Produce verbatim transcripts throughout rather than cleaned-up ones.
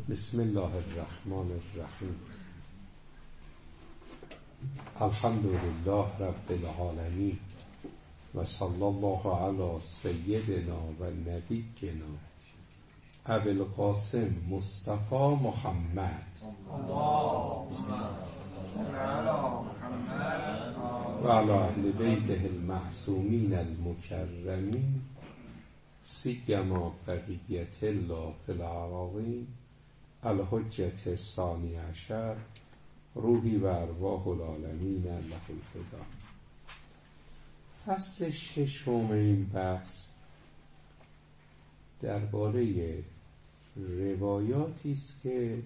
بسم الله الرحمن الرحیم. الحمد لله رب العالمین و صلی الله علی سیدنا و نبینا ابی القاسم مصطفی محمد و علی اهل بیته المعصومین المکرمین سیما بقیت الله فی الأراضین الحجة الثانی عشر روحی و ارواح العالمین له الفدا. فصل ششم این بحث درباره روایاتی است که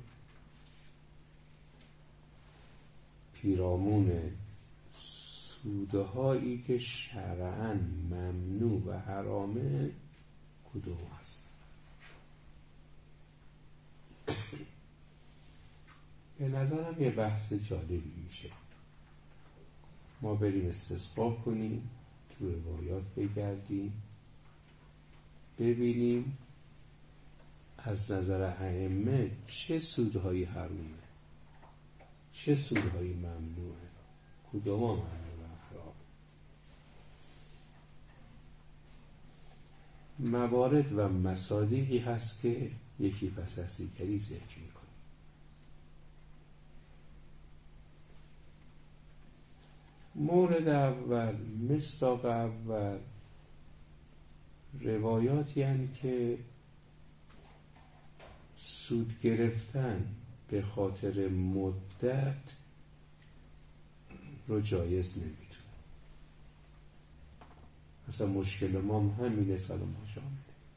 پیرامون سودهایی که شرعاً ممنوع و حرامه کدوم است. به نظرم یه بحث جالبی میشه. ما بریم استصحاب کنیم، تو روایات بگردیم، ببینیم از نظر ائمه چه سودهایی حرومه، چه سودهایی ممنوعه، کدوم ممنوع و حرام. موارد و مصادیقی هست که یکی پس از دیگری ذکر میکنه. مورد اول، مصداق اول، روایاتی هستند که سود گرفتن به خاطر مدت رو جایز نمیدونه. اصلا مشکل ما همینه. سلام شامل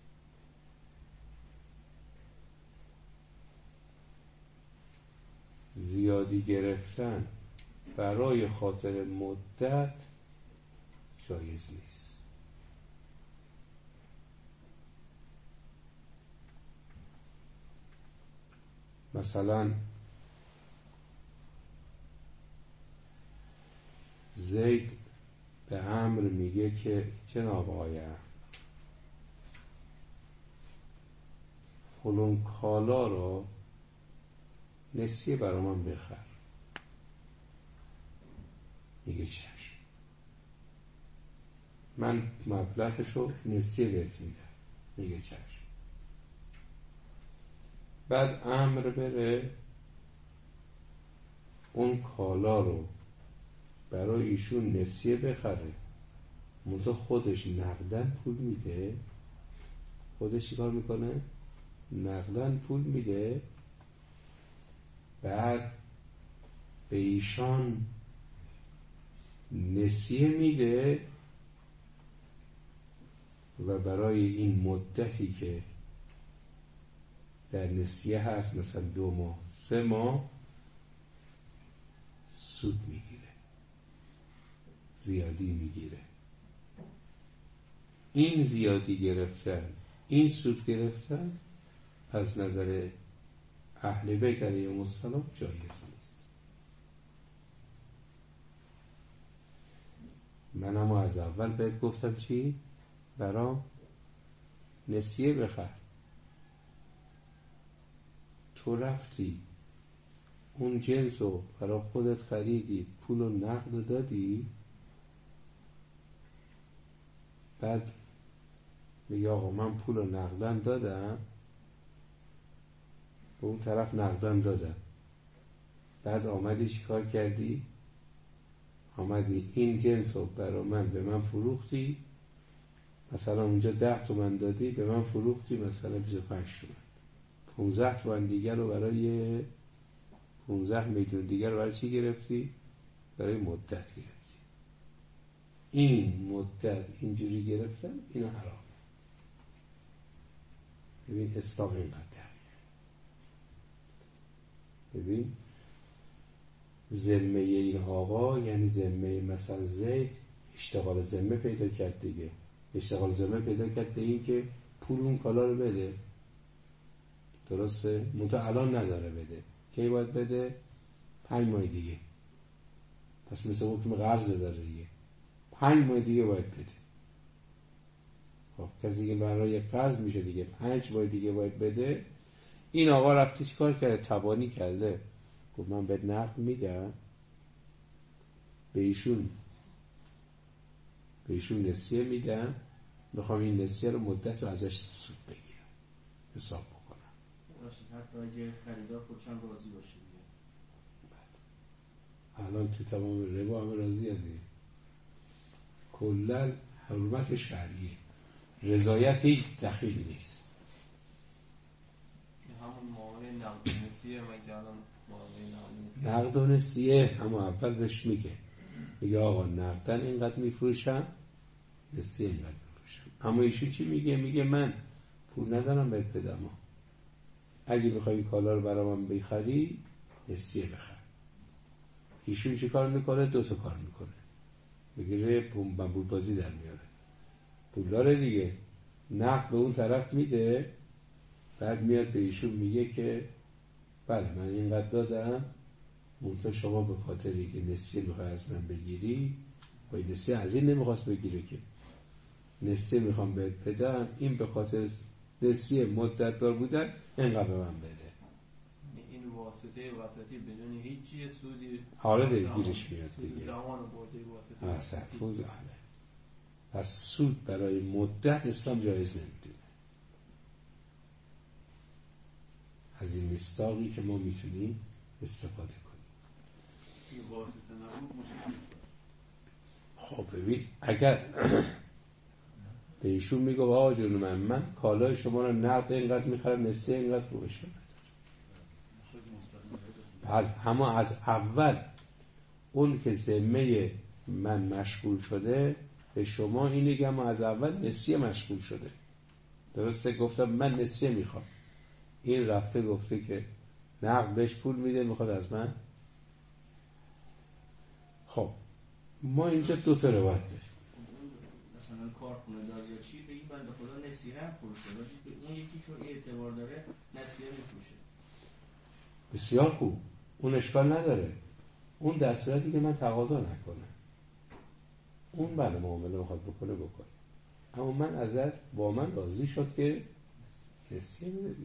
زیادی گرفتن برای خاطر مدت جایز نیست. مثلا زید به عمرو میگه که جناب آقای فلان کالا رو نسیه برای من بخر. میگه چشم، من مبلغشو نسیه بهت میدم. میگه چشم. بعد امر بره اون کالا رو برای ایشون نسیه بخره، منتها خودش نقدن پول میده. خودش چیکار میکنه؟ نقدن پول میده. بعد به ایشان نسیه میده و برای این مدتی که در نسیه هست، مثلا دو ماه سه ماه، سود میگیره، زیادی میگیره. این زیادی گرفتن، این سود گرفتن از نظر اهل بیت علیهم السلام جایز نیست. من اما از اول بهت گفتم چی؟ برام نسیه بخر. تو رفتی اون جنس رو برای خودت خریدی، پول و نقد دادی، بعد میگه آقا من پول و نقدن دادم، به اون طرف نقدن دادم، بعد آمدی چیکار کردی؟ آمدی این جنس رو برای من به من فروختی، مثلا اونجا ده تومن دادی، به من فروختی مثلا بیست و پنج تومن. پونزده تومن دیگر رو برای پونزده میلیون دیگر رو برای چی گرفتی؟ برای مدت گرفتی. این مدت اینجوری گرفتن، اینو حرام. ببین اسلام اینقدر ببین ذمه این آقا، یعنی ذمه مثلا زید اشتغال ذمه پیدا کرد دیگه. اشتغال ذمه پیدا کرد به این که پول اون کالا رو بده. درسته؟ منتها الان نداره بده. کی باید بده؟ پنج ماه دیگه. پس مثل حکم قرض داره دیگه. پنج ماه دیگه باید بده. خب کسی که برای قرض میشه دیگه پنج ماه دیگه باید بده. این آقا رفته چی کار کرده؟ تبانی کرده. گفت من بهت نقد میدم، به ایشون به ایشون نسیه میدم، میخوام این نسیه رو مدت رو ازش سود بگیرم، حساب بکنم. حتی اگه خریدار خودشان راضی باشه. الان تو تمام ربا همه راضی هستی. کلن حرمت شرعیه، رضایت هیچ دخیل نیست. همون معامله نقد و نسیه مگه الان معامله نقد و نسیه اما اول بهش میگه میگه آقا نقدن اینقدر میفروشم، نسیه اینقدر میفروشم. اما ایشون چی میگه؟ میگه من پول ندارم بهت بدم، اگه بخوای این کالا رو برای من بخری نسیه بخر. ایشون چی کار میکنه؟ دو تا کار میکنه. میگه بمبول بازی در میاره، پول داره دیگه، نقد به اون طرف میده، بعد میاد به ایشون میگه که بله من اینقدر دادم، منتها شما به خاطر اینکه نسیه میخوای از من بگیری، و این نسیه از این نمیخواست بگیره که نسیه میخوام بهت بدم، این به خاطر نسیه مدت دار بودن اینقدر به من بده. این واسطه واسطی بدون هیچ سودی حالا دیگه گیرش میاد دیگه. زمان برده واسطه. اصلا فوز آله. پس سود برای مدت اسلام جایز نمیدونه. از این مصداقی که ما میتونیم استفاده کنیم. این واسطه نبود مشکل. خب ببین اگر به ایشون میگه آقا جون من من کالای شما رو نقد اینقدر میخرم، نسیه اینقدر فروش ندارم. بله، اما از اول اون که ذمه من مشغول شده به شما اینه که اما از اول نسیه مشغول شده. درسته گفتم من نسیه میخوام، این رفته گفته که نقد بهش پول میده میخواد از من. خب ما اینجا دو تا روایت داریم. مثلا کارخونه دار یا چی به این بنده خدا نسیه هم فروشه، به اون یکی چون اعتبار داره نسیه میفروشه. بسیار خوب، اون اشکال نداره، اون در صورتی که من تقاضا نکنم، اون بله معامله میخواد بکنه بکنه، اما من ازت با من راضی شد که نسیه میدی.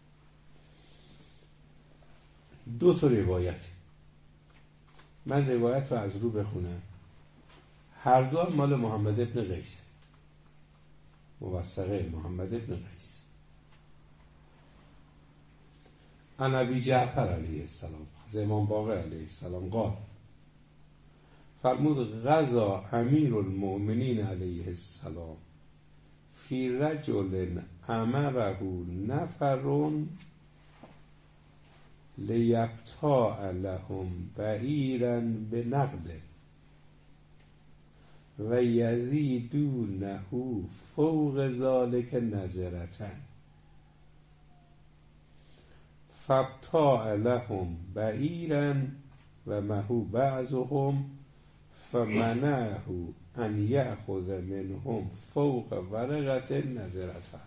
دو تا روایت، من روایت رو از رو بخونم، هر دو مال محمد ابن قیس، موثقه محمد ابن قیس. عن ابی جعفر علیه السلام از امام باقر علیه السلام قال فرمود غزا امیر المؤمنین علیه السلام فی رجل امره نفر لیبتاع لهم بعیرا بنقد و یزیدونه فوق ذالک نظرتن فابتاع لهم بعیرا و مهو بعضهم فمنعه ان یأخذ منهم فوق ورقت نظرتن.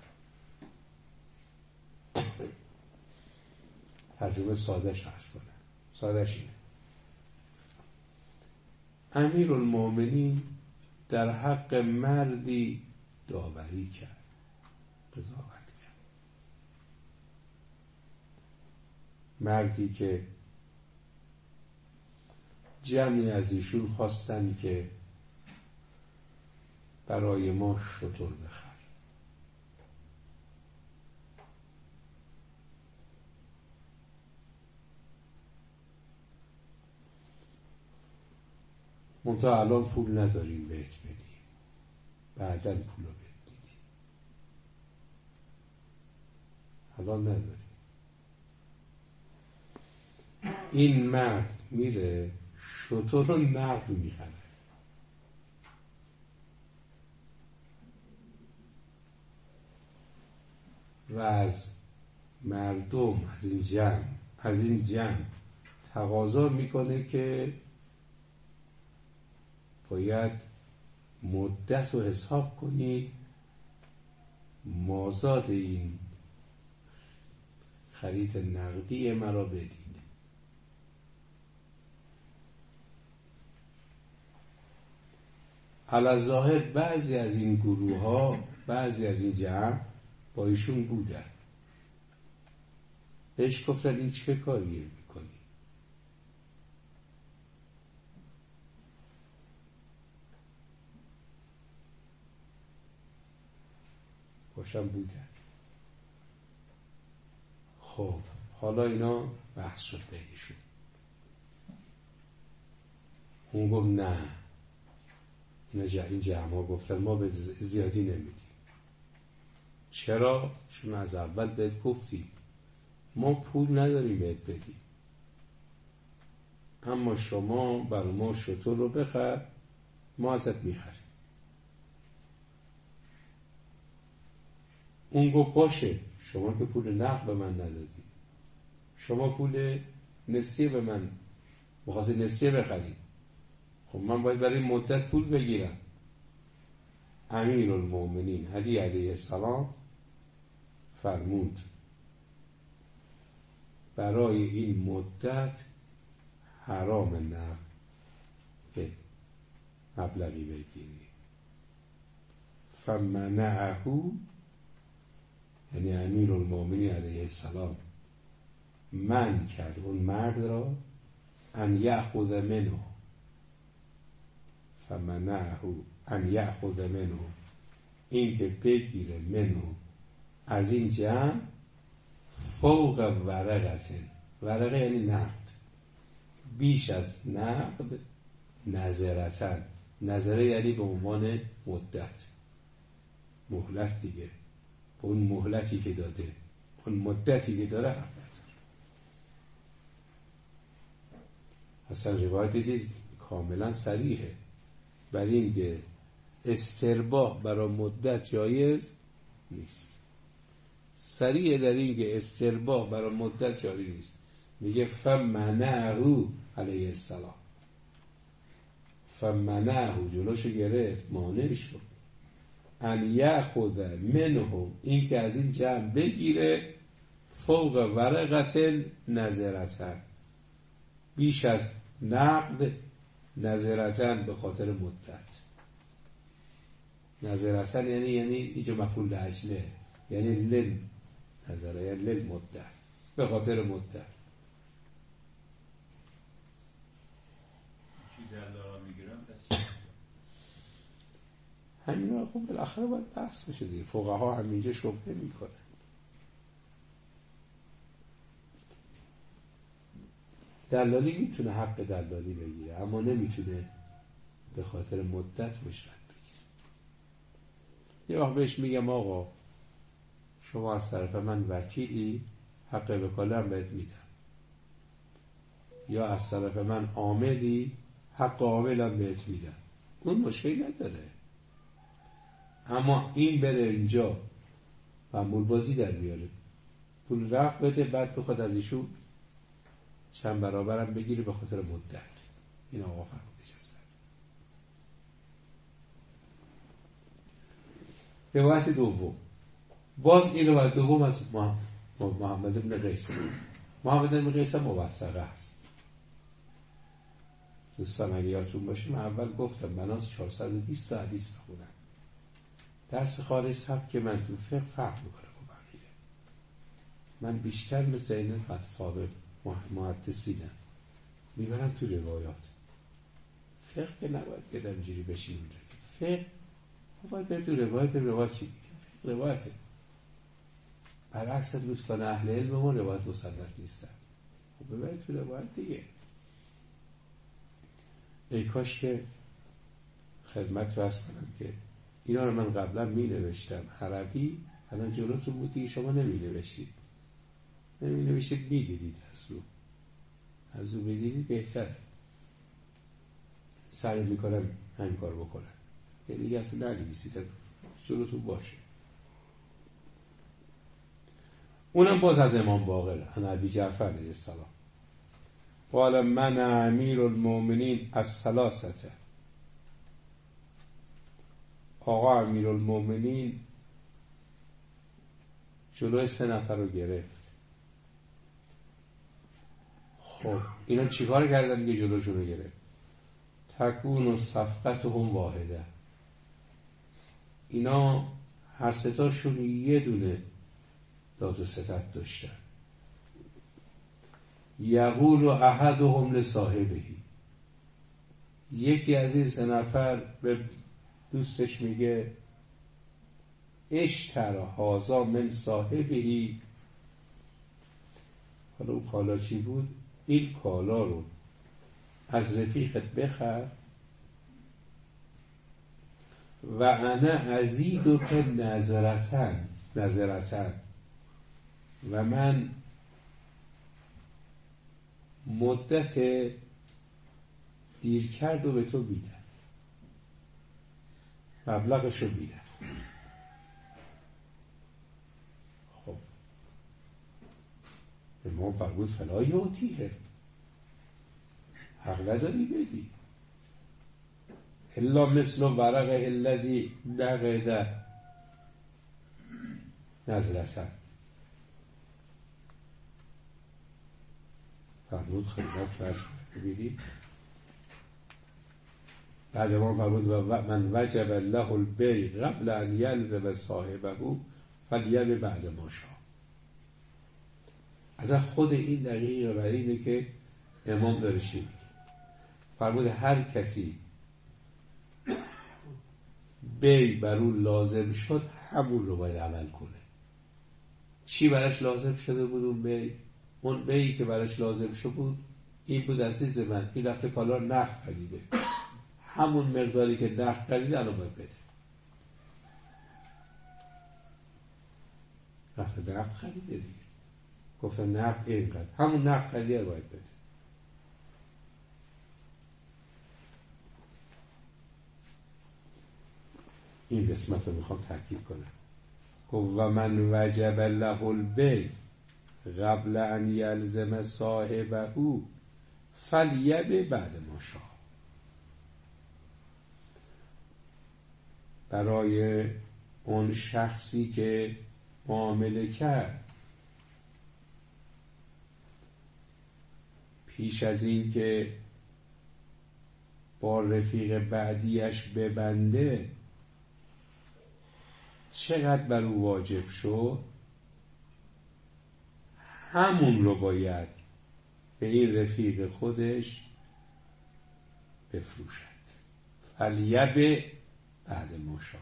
ترجمه سادهش هست کنه، سادهش اینه: امیر المؤمنین در حق مردی داوری کرد، قضاوت کرد. مردی که جمعی از ایشون خواستن که برای ما شتر بخر. منتها الان پول نداریم بهت بدیم، بعداً پول رو بهت میدیم، الان نداریم. این مرد میره شتر رو نقد میخره و از مردم، از این جمع از این جمع تقاضا میکنه که باید مدت رو حساب کنید، مازاد این خرید نقدی مرا بدید. علاظاهر بعضی از این گروه ها، بعضی از این جمع با ایشون بودن، بهش گفتن این چه کاریه میکنی؟ باشم بودن. خب حالا اینا بحث شد بینشون. اون گفت نه، اینا جا این جمعا گفتن ما به زیادی نمیدیم. چرا؟ چون از اول بهت گفتیم ما پول نداریم بهت بدیم، اما شما برای ما شتر رو بخر، ما ازت میخریم. اون گفت باشه، شما که پول نقد به من ندادی، شما پول نسیه به من بخواستی نسیه بخرید، خب من باید برای مدت پول بگیرم. امیرالمومنین علی علیه السلام فرمود برای این مدت حرام نقد به مبلغی بگیری. فمنعه، یعنی امیرالمومنین علیه السلام من کرد اون مرد را ان یأخذ منه، فمنعه ان یأخذ منه، این که بگیره منه از این جمع، فوق ورقه، ورقه یعنی نقد، بیش از نقد، نظرتن، نظره یعنی به عنوان مدت، مهلت دیگه، اون مهلتی که داده، اون مدتی که داره حق نداره. اصلا روایت دیدید کاملا صریحه بر این که استرباح برای مدت جایز نیست. صریح در این که استرباح برای مدت جاری نیست. میگه فمنعه علیه السلام، فمنعه جلوشو گرفت، مانع شد، ان یأخذ منه، این که از این جمع بگیره، فوق ورقت نظرتن، بیش از نقد، نظرتن به خاطر مدت. نظرتن یعنی یعنی اینجا مفعول لاجله، یعنی لل نظره، یعنی لل مدت، به خاطر مدت. چی دلدارا میگیرن پس همین خب بالاخره باید بحث بشه دیگه، فقها همینجا شبهه میکنن. دلالی میتونه حق دلالی بگیره، اما نمیتونه به خاطر مدت مشرد بگیره. یه وقت بهش میگم آقا شما از طرف من وکیلی، حق وکاله هم بهت میدم، یا از طرف من عاملی، حق عامل هم بهت میدم، اون مشکلی نداره. اما این بره اینجا معمول بازی در بیاره، پول رفت بده، بعد بخواد از ایشون چند برابرم بگیری به خاطر مدت. این آقا فرمود اجازه. روایت دوم، باز این روایت دوم از محمد بن قیس. محمد بن قیس موثقه است. دوستان اگه یادتون باشه من اول گفتم بناس چهارصد و بیست تا حدیث بخونم. درس خارج سبت که من تو فقه فرق میکنه با بقیه. من بیشتر مثل این سابق محدثینم میبرم تو روایات. فقه که نباید بدم جوری بشین اونجا، فقه باید بره تو روایت. به روایت چی میگه؟ فقه روایته. برعکس دوستان اهل علم ما روایت مسلط نیستن. خب ببرید تو روایت دیگه. ای کاش که خدمت واسه کنم که اینا رو من قبلا می نوشتم عربی، الان جلوتون بودی شما نمی نوشتید، نمی نوشتید می دیدید از رو از رو بگیرید بهتر. سعی میکنم همین کار بکنم که دیگه اصلا ننویسید، جلوتون باشه. اونم باز از امام باقر عن ابی جعفر علیه السلام قال من امیر المؤمنین الثلاثه، آقا امیر المؤمنین جلوی سه نفر رو گرفت. خب اینا چیکار کردن که جلوشون رو گرفت؟ تکون و صفقتهم واحده، اینا هر ستاشون یه دونه داد و ستد داشتن. یقول احدهم لصاحبه، یکی از این سه نفر به دوستش میگه اشتر هذا من صاحبه، حالا اون کالا چی بود؟ این کالا رو از رفیقت بخر و انا ازیدو که نظرتن نظرتن و من مدت دیر کرد و به تو بیدم، مبلغشو بیدم. خب امام فرمود فلا یعطیه، حق نداری بدی الا مثل ورقه الذی نقد نظرتن. فرمود خدمت فرض ببینید، بعد ما فرمود و من وجب الله البیع قبل ان یلزم صاحبه فلیبع بعد ما شاء. از خود این دقیقه بر اینه که امام داره چی میگه. فرمود هر کسی بی بر اون لازم شد همون رو باید عمل کنه. چی براش لازم شده بود اون بی؟ اون بیی که براش لازم شده بود این بود عزیز من، این رفته کالا نقد خریده، همون مقداری که نقد خریده الان باید بده. رفته نقد خریده دیگه، گفته نقد اینقدر، همون نقد خریده باید بده. این قسمت رو میخوام تاکید کنم. گفت و من وجب له البیع قبل ان یلزم صاحبه فلیبع بعد ما شاء. برای اون شخصی که معامله کرد پیش از این که با رفیق بعدیش ببنده چقدر بر او واجب شد همون رو باید به این رفیق خودش بفروشد. فلیبع بعد ما شاء.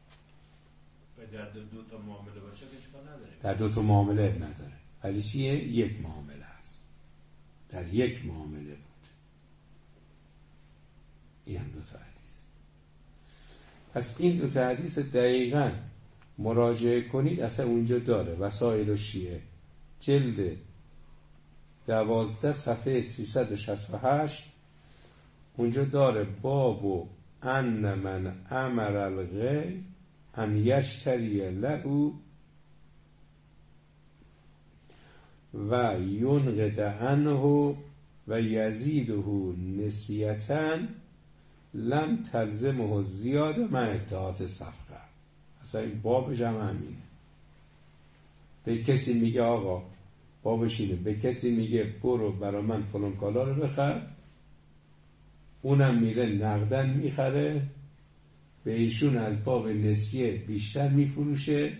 در دو تا معامله باشه اشکال نداره. در دو تا معامله نداره، ولی چیه؟ یک معامله است. در یک معامله بود. این هم دو تا حدیث. پس این دو تا حدیث دقیقاً مراجعه کنید، اصلا اونجا داره. وسائل الشیعه جلد دوازده صفحه سیصد و شصت و هشت اونجا داره باب و ان من امر الغیر ان یشتری له و ینقد عنه و یزیده نسیتا لم تلزمه زیاده مع اتحاد صفقه. اصلا این بابش هم همینه. به کسی میگه آقا بابش اینه، به کسی میگه برو برا من فلان کالا رو بخر، اونم میره نقدن میخره، به ایشون از باب نسیه بیشتر میفروشه.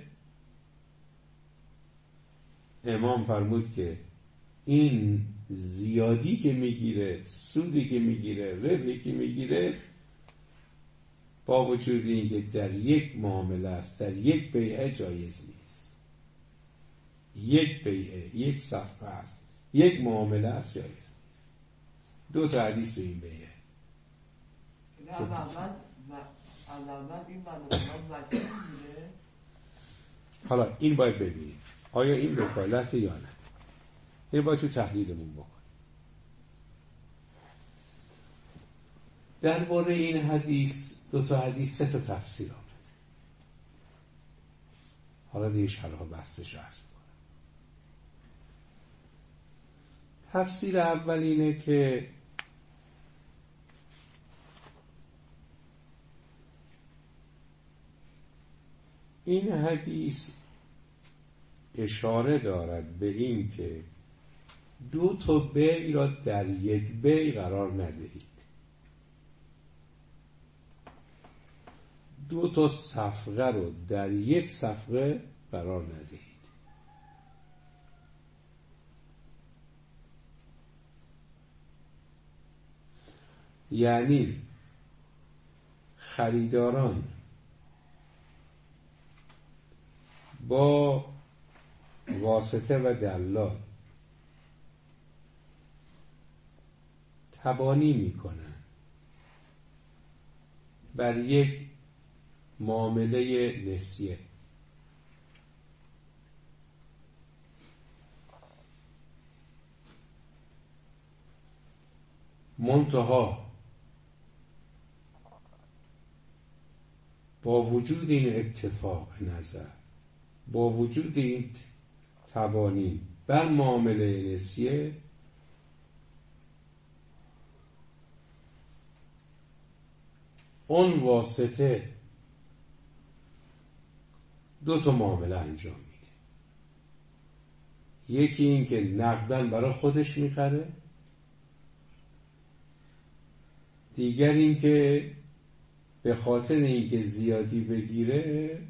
امام فرمود که این زیادی که میگیره، سودی که میگیره، ربحی که میگیره، با وجود اینکه در یک معامله است، در یک بیعه جایز نیست. یک بیعه، یک صفقه است، یک معامله است، جایز نیست. دو تا حدیث تو این بیعه. حالا این باید ببینیم آیا این وکالت یا نه. این باید تو تحلیلمون بکنیم. درباره این حدیث دو تا حدیث سه تا تفسیر آمده. حالا دیگه شرح بحثش رو عرض کنم. تفسیر اول اینه که این حدیث اشاره دارد به این که دو تا بیع را در یک بیع قرار ندهید، دو تا صفقه رو در یک صفقه قرار ندهید. یعنی خریداران با واسطه و دلال تبانی میکنن بر یک معامله نسیه. منتها با وجود این اتفاق نظر، با وجود این تبانی بر معامله نسیه، اون واسطه دو تا معامله انجام میده. یکی این که نقدن برای خودش میخره، دیگر این که به خاطر اینکه زیادی بگیره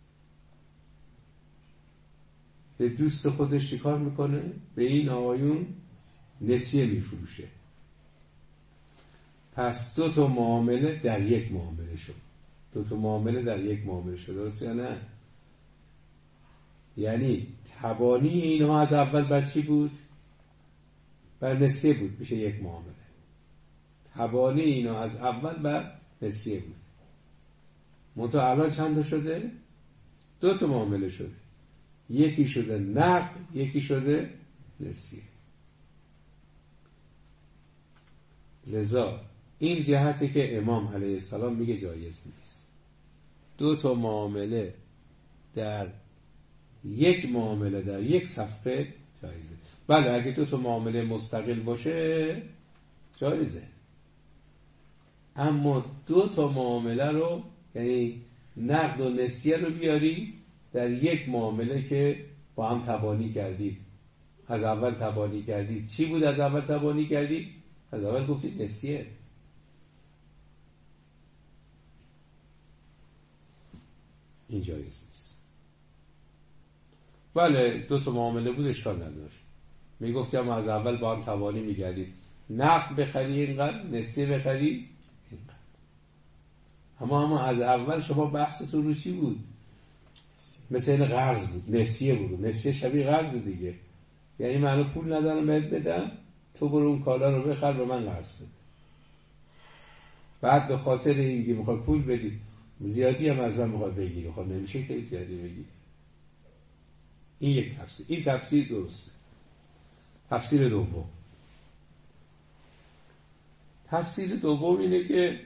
به دوست خودش چیکار میکنه؟ به این آقایون نسیه میفروشه. پس دو تا معامله در یک معامله شد. دو تا معامله در یک معامله شد. درست یا نه؟ یعنی تبانی اینها از اول بر چی بود؟ بر نسیه بود، میشه یک معامله. تبانی اینها از اول بر نسیه بود. منتها الان چند تا شده؟ دو تا معامله شده. یکی شده نقد، یکی شده نسیه. لذا این جهتی که امام علیه السلام میگه جایز نیست. دو تا معامله در یک معامله در یک صفحه جایزه. بله اگه دو تا معامله مستقل باشه جایزه، اما دو تا معامله رو یعنی نقد و نسیه رو بیاری در یک معامله که با هم تبانی کردید، از اول تبانی کردید. چی بود از اول تبانی کردید؟ از اول گفتید نسیه. این جایز نیست. بله دو تا معامله بود اشکال نداشت، میگفتی اما از اول با هم تبانی میکردید، نقد بخری اینقدر، نسیه بخری اینقدر. اما اما از اول شما بحثتون رو چی بود؟ مثل این قرض بود، نسیه بود. نسیه شبیه قرض دیگه، یعنی من پول ندارم بهت بدم، تو برو اون کالا رو بخر به من قرض بده. بعد به خاطر اینکه میخواد پول بدی زیادی هم از من میخواد بگیری، خب نمیشه که زیادی بگیری. این یک تفسیر. این تفسیر درسته. تفسیر دوم تفسیر دوم اینه که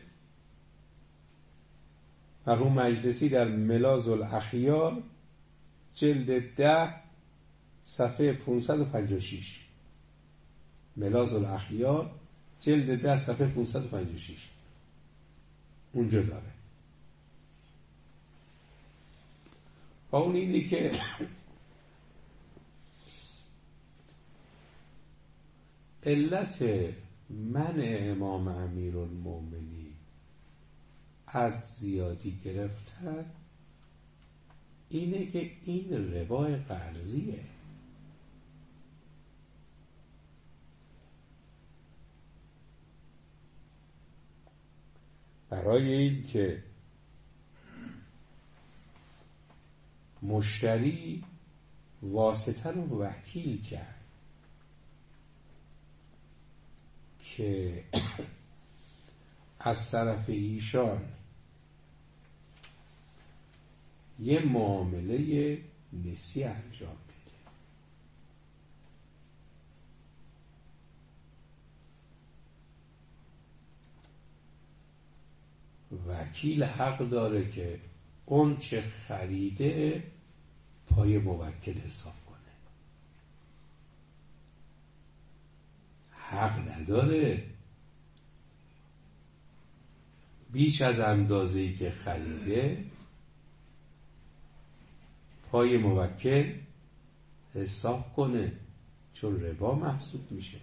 مرحوم مجلسی در ملاذ الاخیار جلد ده صفحه پانصد و پنجاه و شش، ملاذ الاخیار جلد ده صفحه پانصد و پنجاه و شش اونجا داره. و اون اینه که علت منع امام امیرالمومنین از زیادی گرفتن اینه که این ربای قرضیه. برای این که مشتری واسطه رو وکیل کرد که از طرف ایشان یه معامله نسیه انجام بده. وکیل حق داره که اون چه خریده پای موکل حساب کنه. حق نداره بیش از اندازه‌ای که خریده پای موکل حساب کنه، چون ربا محسوب میشه.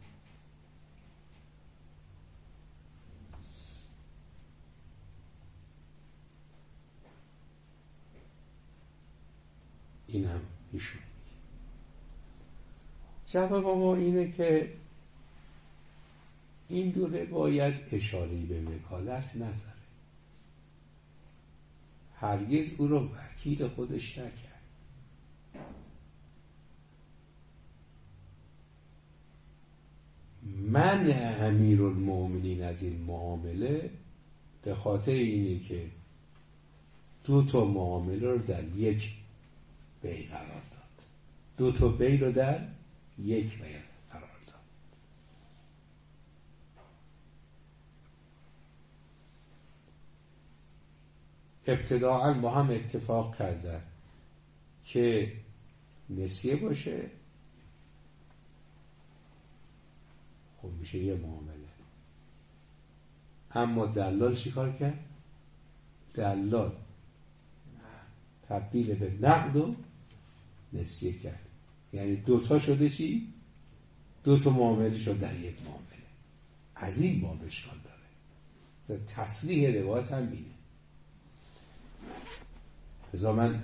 این هم ایشون جواب ما اینه که این دو روایت اشاره‌ای به وکالت نداره، هرگز او رو وکیل خودش نکرد. من امیرالمؤمنین از این معامله به خاطر اینه که دو تا معامله رو در یک بی قرار داد، دو تا بی رو در یک بی قرار داد. ابتداعا با هم اتفاق کردن که نسیه باشه، خب میشه یه معامله. اما دلال چی کار کرد؟ دلال تبدیل به نقد و نسیه کرد، یعنی دوتا شده چی؟ دوتا معامله شد در یک معامله. از این باب اشکال داره. تصریح روایت هم اینه. لذا من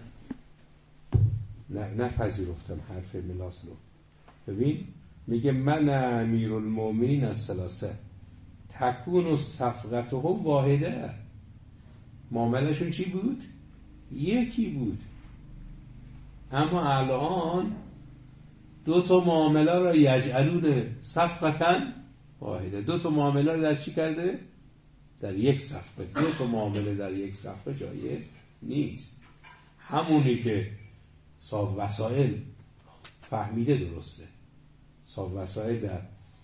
نپذیرفتم حرف ملاس رو. ببین میگه من امیرالمؤمنین از ثلاثه تکون و صفقته واحده. معاملشون چی بود؟ یکی بود. اما الان دو تا معامله را یجعلون صفقتا واحده. دو تا معامله را در چی کرده؟ در یک صفقه. دو تا معامله در یک صفقه جایز نیست. همونی که صاحب وسائل فهمیده درسته. صاحب وسائل در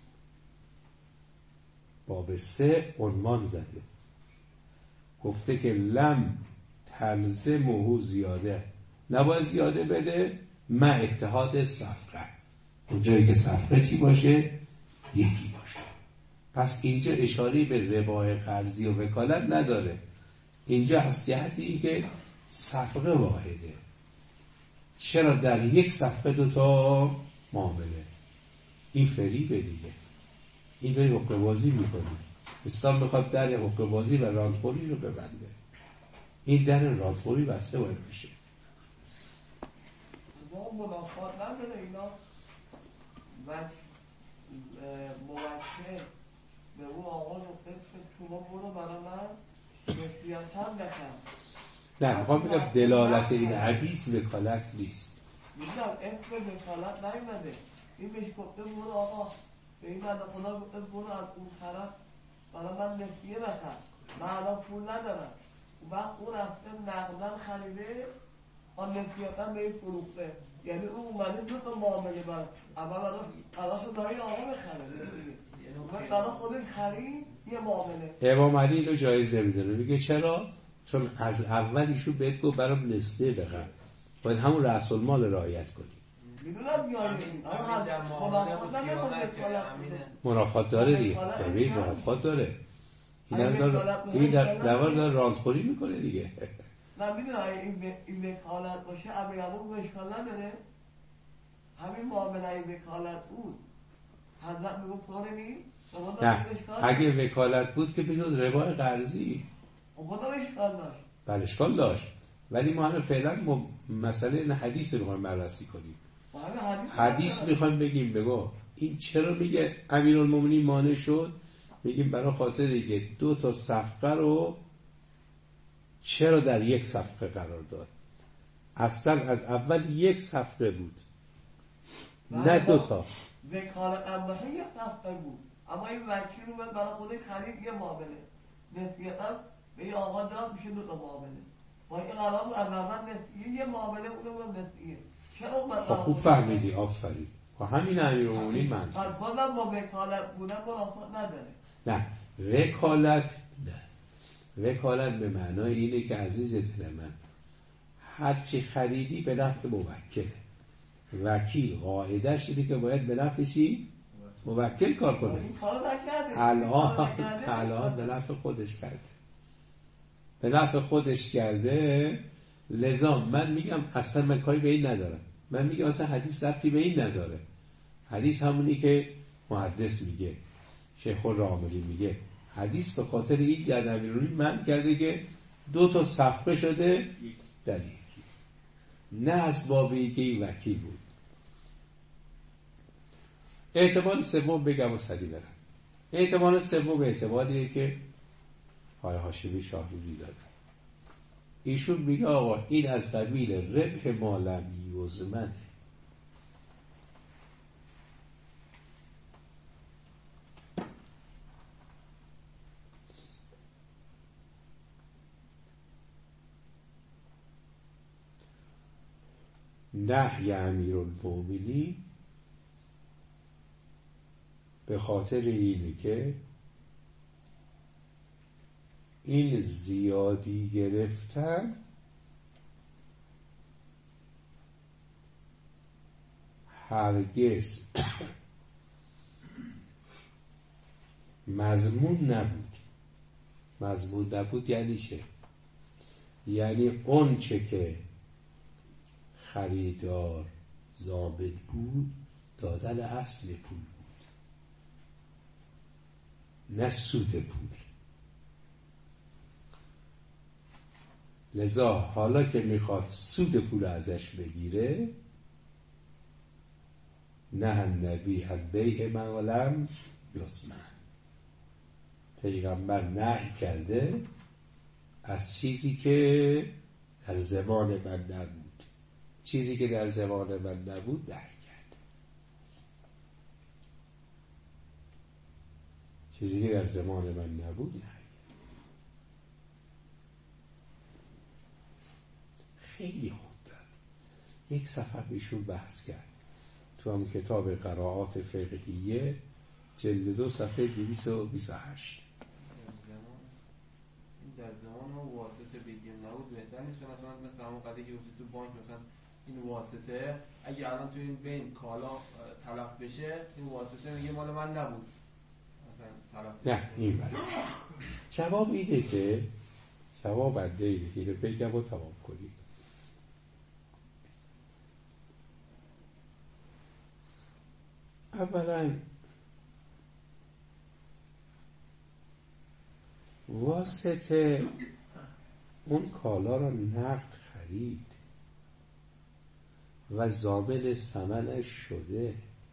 باب سه عنوان زده، گفته که لم تلزمه زیاده، نباید زیاده بده مع اتحاد صفقه. اونجایی که صفقه چی باشه؟ یکی باشه. پس اینجا اشاره به ربای قرضی و وکالت نداره. اینجا از جهتی این که صفقه واحده. چرا در یک صفقه دوتا معامله؟ این فریبه دیگه. این داری حقوق بازی میکنی. اسلام میخواد در حقوق بازی و راندخوری رو ببنده. این در راندخوری بسته باید بشه. ما منافات نداره اینا و موکل به اون آقا نقطه که تو برو برای من نسبیتاً بکن. نه میخوام بگم دلالت این حدیث وکالت نیست. میگم اسم وکالت نیومده. این بهش گفته برو آقا به این بنده خدا گفته برو از اون طرف برای من نسبیه بکن، من الان پول ندارم. و وقت اون رفته نقدن خریده آن نسبیتاً به این فروخته، یعنی اون اومده دو تا معامله برای اول برای قراش برای آقا بخره و برای خودش خرید یه معامله. امام علی رو جایز نمیدونه. میگه چرا؟ چون از اول ایشون بهت گفت برام نسبه بخر، باید همون رأس المال رعایت کنی. میدونم یعنی اما در منافات داره دیگه. ببین منافات داره. این این در دوار داره راندخوری میکنه دیگه. من میدونم این این وکالت باشه اما یابو اشکال نداره. همین معامله وکالت بود. حضرت میگفت کار نیست. نه اگه وکالت بود که بگید ربای قرضی. خدا اشکال داشت. بله اشکال داشت. ولی ما همه فعلا مسئله نه حدیث رو میخوایم بررسی کنیم. حدیث میخوایم بگیم بگو این چرا میگه امیرالمومنین مانع شد؟ میگیم برای خاطر دیگه دو تا صفقه رو چرا در یک صفقه قرار داد؟ اصلا از اول یک صفقه بود نه دو تا. وکالت امباشه یک صفقه بود اما این وکیل رو برای خودش خرید یه معامله نسبیتا به یه آقا داد میشه دو تا معامله. با این قرار بود از اول نسبیه یه معامله اونو نسبیه. خب خوب فهمیدی آفرین. و همین امیرالمومنین من پس بازم با وکالت بودن منافات نداره. نه وکالت نه. وکالت به معنای اینه که عزیز دل من هرچی خریدی به نفع موکله. وکیل قاعدش اینه که باید به نفع چی؟ موکل کار کنه. این کارو نکرده. الان الان به نفع خودش کرده. به نفع خودش کرده. لذا من میگم اصلا من کاری به این ندارم. من میگم اصلا حدیث ربطی به این نداره. حدیث همونی که محدث میگه، شیخ الراملی میگه، حدیث به خاطر این جد امیرالمومنین من کرده که دو تا صفقه شده در یکی، نه اسبابی که این وکیل بود. احتمال سوم بگم و سری برم. احتمال سوم احتمالیه که آقای هاشمی شاهروزی دادن. ایشون میگه آقا این از قبیل ربح ما لم یضمنه. نهی امیرالمومنین به خاطر اینه که این زیادی گرفتن هرگز مضمون نبود. مضمون نبود یعنی چه؟ یعنی اون چه که خریدار ضابط بود دادن اصل پول بود، نه سود پول. لذا حالا که میخواد سود پول ازش بگیره، نه النبی از بیع ما لم یضمن، پیغمبر نهی کرده از چیزی که در زمان من نبود. چیزی که در زمان من نبود نهی کرد. چیزی که در زمان من نبود نهی کرد. خیلی خوب دارد. یک صفحه بیشون بحث کرد تو هم کتاب قرائات فقهیه جلد دو صفحه دویست و بیست و هشت. در زمان ما واسطه بگیم نبود بهتر نیست؟ مثلا مثل همون قضیه که تو بانک مثلا این واسطه اگه الان تو این بین کالا تلف بشه، این واسطه میگه مال من نبود مثلا تلف. نه این بله. جواب اینه که جواب بنده اینه که بگم و تمام کنید. اولا واسطه اون کالا را نقد خرید و ضامن ثمنش شده،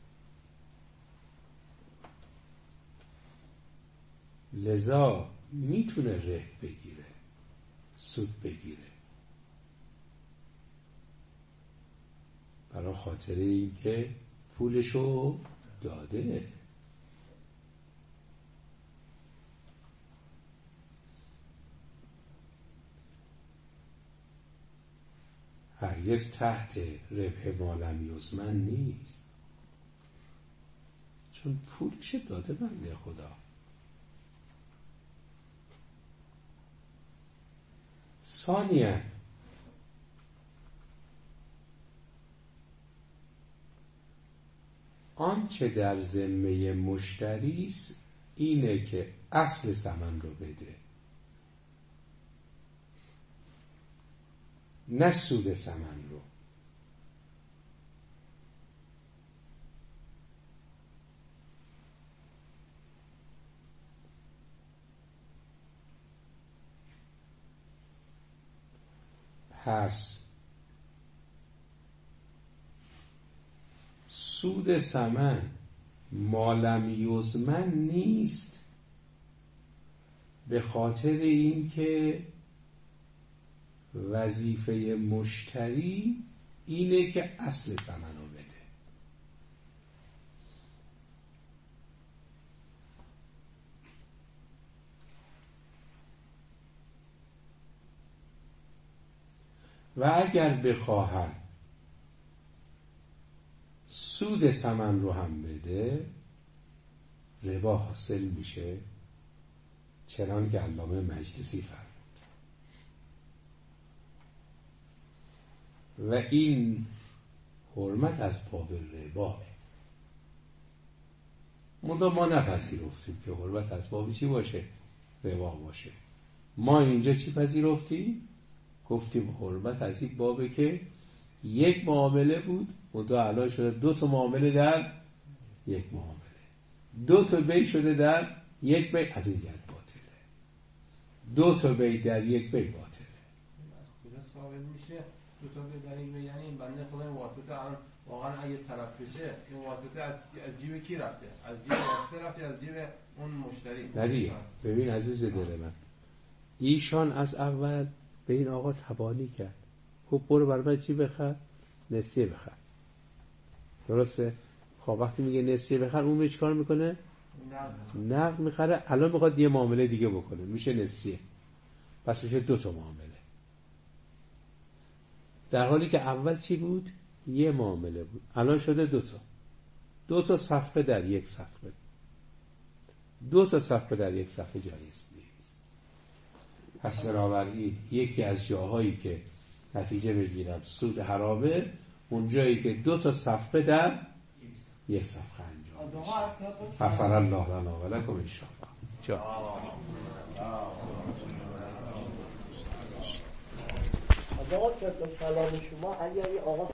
لذا میتونه ره بگیره، سود بگیره، برای خاطر اینکه پولشو داده. هرگز تحت ربح ما لم یضمن نیست، چون پولش داده بنده خدا. ثانیاً آنچه در ذمه مشتری است اینه که اصل ثمن رو بده، نه سود ثمن رو. پس سود ثمن ما لم یضمن نیست به خاطر اینکه وظیفه مشتری اینه که اصل ثمن رو بده. و اگر بخواهد سود ثمن رو هم بده، ربا حاصل میشه، چنان که علامه مجلسی فرمود. و این حرمت از باب ربا. منتها ما نپذیرفتیم که حرمت از باب چی باشه؟ ربا باشه. ما اینجا چی پذیرفتیم؟ گفتیم حرمت از این بابه که یک معامله بود، منتها الان شده دو تا معامله در یک معامله، دو تا بی شده در یک بی، از این جهت باطله. دو تا بی در یک بی باطله. کجا ثابت میشه دو تا بی در یک بی؟ یعنی این بنده خدا واسطه الان واقعا اگه طرف بشه این واسطه از از جیب کی رفته؟ از جیب واسطه رفته، از جیب اون مشتری. نه دیگه ببین عزیز دل من، ایشان از اول به این آقا تبانی کرد، خب برو برای من چی بخر؟ نسیه بخر. درسته؟ خب وقتی میگه نسیه بخر، اون به چیکار میکنه؟ نقد میخره. الان میخواد یه معامله دیگه بکنه، میشه نسیه، پس میشه دو تا معامله، در حالی که اول چی بود؟ یه معامله بود، الان شده دو تا. دو تا صفحه در یک صفحه، دو تا صفحه در یک صفحه جایز نیست. پس بنابراین یکی از جاهایی که نتیجه بگیرم سود حرامه، اون جایی که دو تا صفحه در یک صفحه انجام میشه. غفر الله لنا و لکم ان شاء الله. جا آقا سلام شما اگر آقا